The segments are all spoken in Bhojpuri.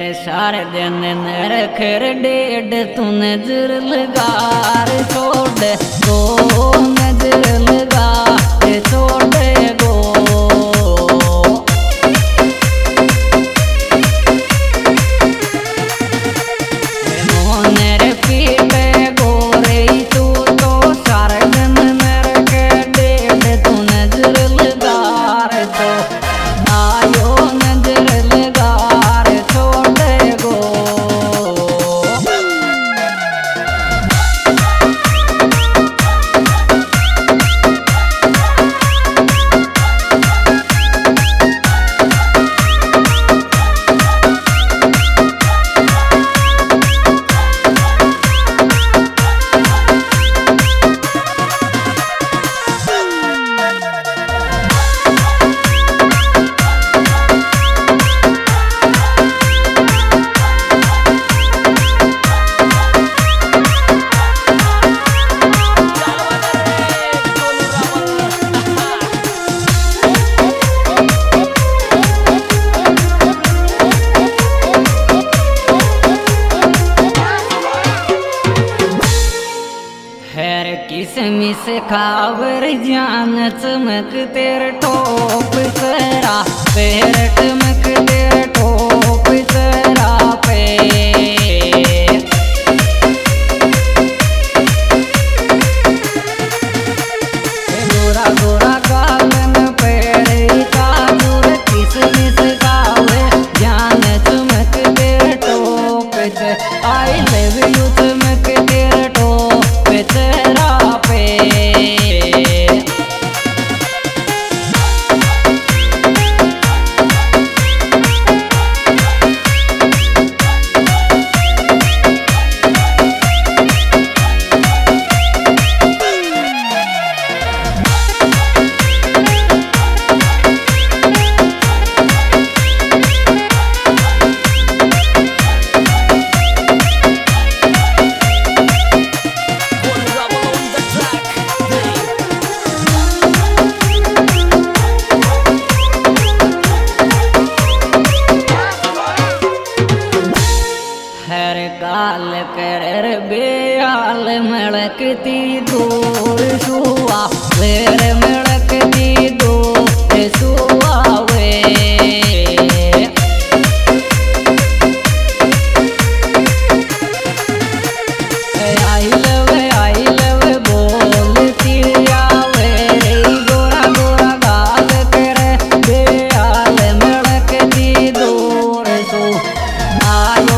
हेर सारे दिन नरखर डेढ़ तू नजर लगा रे छोड़ गो नजर लगा रे छोड़ गो मोहन पीटे गोरे तू तो सारे दिन नरखर डेढ़ तू नजर लगा रे तो आयो नजर लगा किसमिस खावर जान चमक तेर टोप सरा पैर चमक तेर टोप सरा पे गोरा गोरा कालन पेड़ काजूर किसमिस खावे जान चमक तेर टोप आई लव यू चमक तेर टोप सरा गाल कर बेयाल मड़कती दूर सुआ वेर मड़कती दूर सुआ वे आई लव बोलती आवे गोरा गोरा गाल कर बेयाल मड़कती दूर सु आयो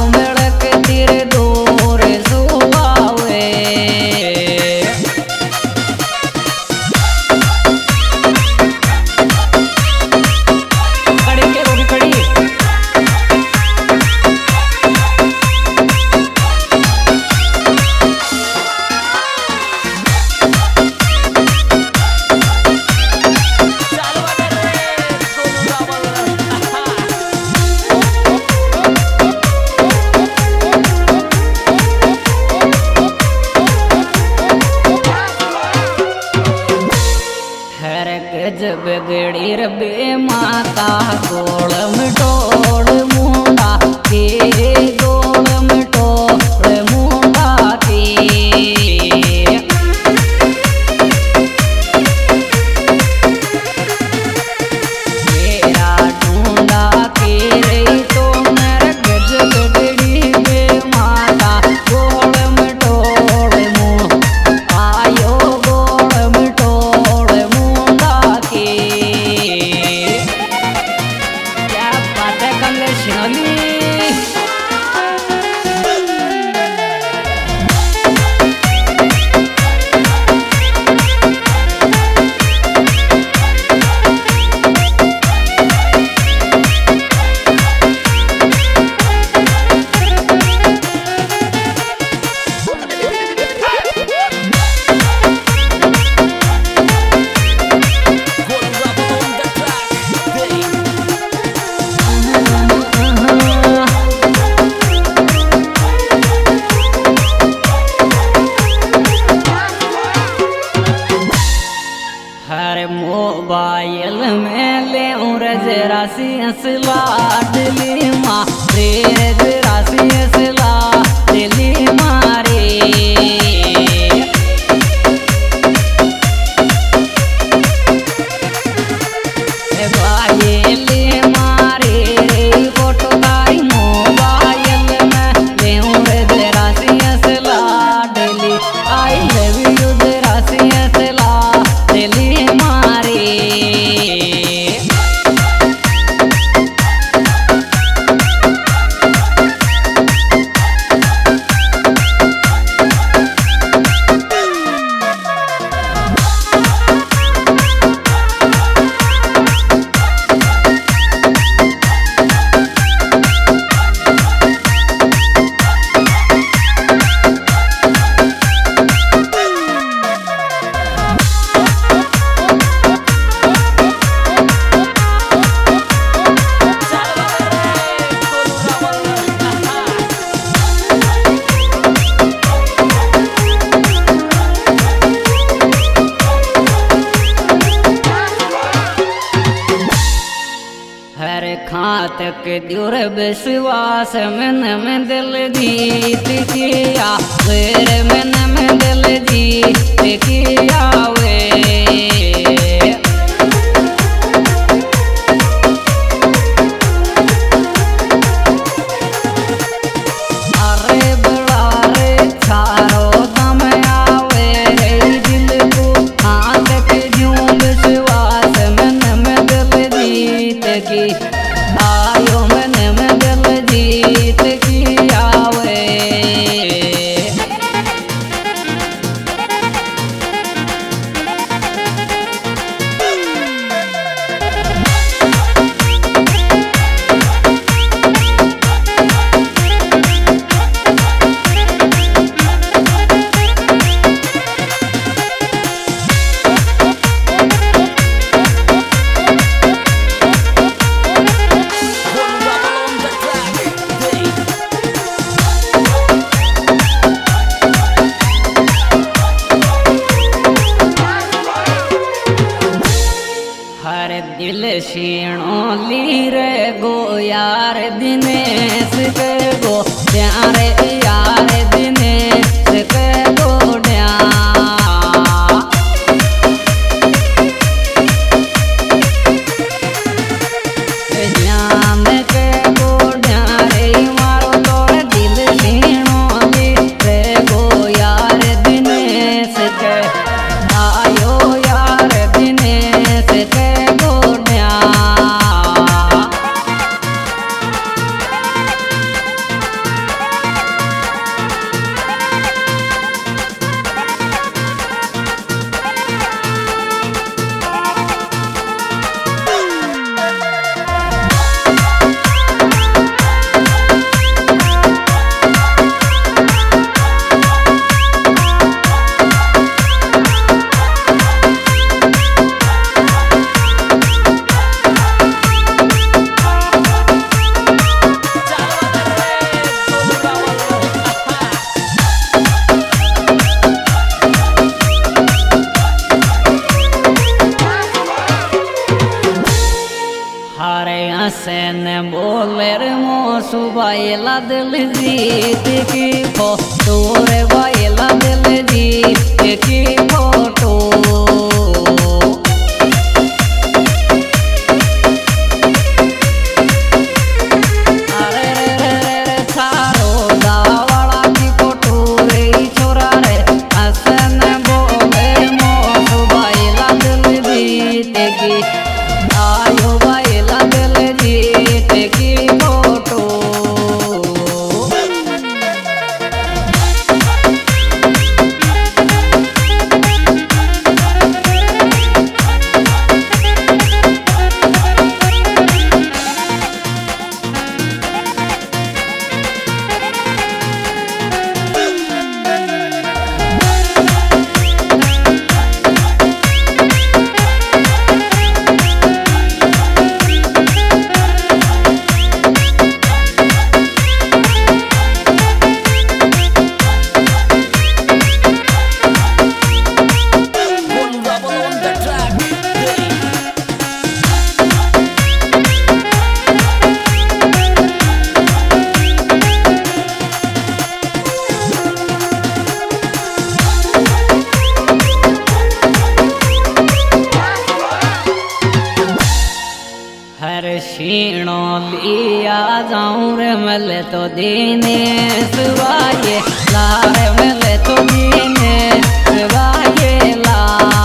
जब गड़ी रबे माता गोलम टोड़ मुंडा के गोलम टोड़ मुंडा के मेरा ढूंढा के रही तो मेरा गजब गड़ी बे माता गोलम टोड़ मुंह आयो गोलम टोड़ क्या बात राशि असला दिली मारे राशि असला दिली मारे बाये मारे फोटो तारी मोबाइल में ले राशि असला दिली आई लव यू राशि असला दिली मारे हर खातक दूर विश्वास मन में दिल जीत किया वेर मन में दिल जीत किया वे अरे बड़ा रे छारो दम आवे रे दिल को खातक यूं विश्वास मन में दिल जीत की आयो मन में दिल जीत की आवे हर दिल शीणो लीर गो यार दिनेश के गो प्यारे यार दिनेश के गो ड्या के गो ड्या रे मारो तोर दिल शीणो लीर गो यार दिनेश के आयो यार दिनेश के हसन बोले मो सुबाइला दिल जीत की फोटो रे बाइला दिल जीत की फोटो अरे रे रे छारो दावाड़ा की फोटो रे छोरा रे हसन बोले मो सुबाइला दिल जीत की आयो बाइला दिल जीत की फोटो लिया जाऊं रे मिले तो दीने सुवाये ला रे मिले तो दीने सुवाये ला।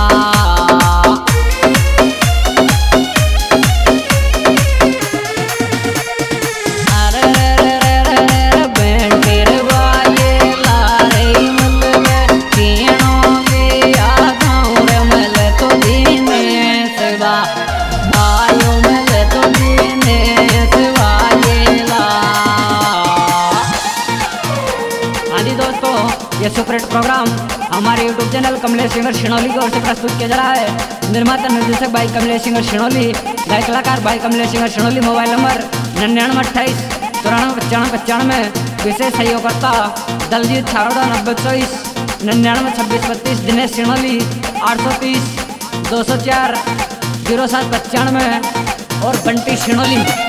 ये सुपरहिट प्रोग्राम हमारे YouTube channel Kamlesh singer Shinoli की ओर से प्रस्तुत किया जा रहा है। निर्माता निर्देशक भाई कमलेश सिंगर शिणोली, गायक कलाकार भाई Kamlesh singer Shinoli. Mobile number 9928 94 95 विशेष सहयोगकर्ता दलजीत थारोड़ा 9024 99 26 32 दिनेश शिणोली 830 204 07 95 और बंटी शिणोली।